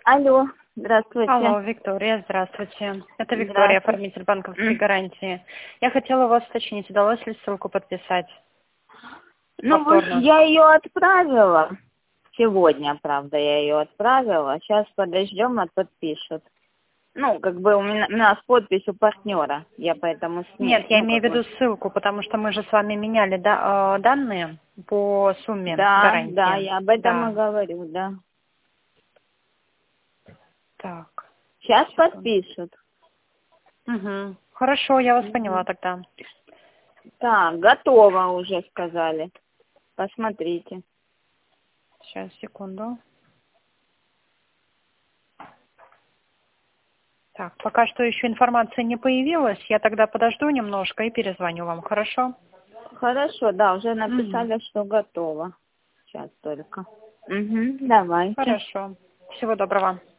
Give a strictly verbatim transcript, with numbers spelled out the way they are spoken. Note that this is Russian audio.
Алло, здравствуйте. Алло, Виктория, здравствуйте. Это Виктория, оформитель банковской гарантии. Я хотела у вас уточнить, удалось ли ссылку подписать Ну, вот повторно? я ее отправила. Сегодня, правда, я ее отправила. Сейчас подождем, а подпишут. Ну, как бы у меня, у нас подпись у партнера. Я поэтому с ней, Нет, я ну, имею в как бы... виду ссылку, потому что мы же с вами меняли да, э, данные по сумме Да, да, гарантии. я об этом и Да. говорю, да. Так, Сейчас секунду. подпишут. Угу. Хорошо, я вас поняла Мгм. тогда. Так, готово уже, сказали. Посмотрите. Сейчас, секунду. Так, пока что еще информация не появилась. Я тогда подожду немножко и перезвоню вам, хорошо? Хорошо, да, уже Угу. написали, что готово. Сейчас только. Угу, давайте. Хорошо. Всего доброго.